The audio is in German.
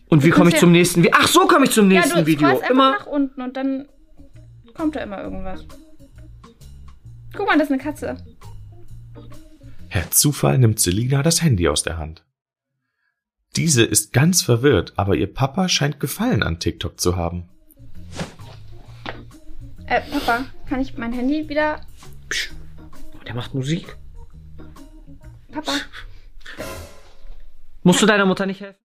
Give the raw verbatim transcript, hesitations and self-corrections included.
Und wie komme ich zum nächsten Video? Ach, so komme ich zum nächsten ja, du Video. einfach Immer nach unten und dann kommt da immer irgendwas. Guck mal, das ist eine Katze. Per Zufall nimmt Selina das Handy aus der Hand. Diese ist ganz verwirrt, aber ihr Papa scheint Gefallen an TikTok zu haben. Äh, Papa, kann ich mein Handy wieder... Psch, der macht Musik. Papa? Musst du deiner Mutter nicht helfen?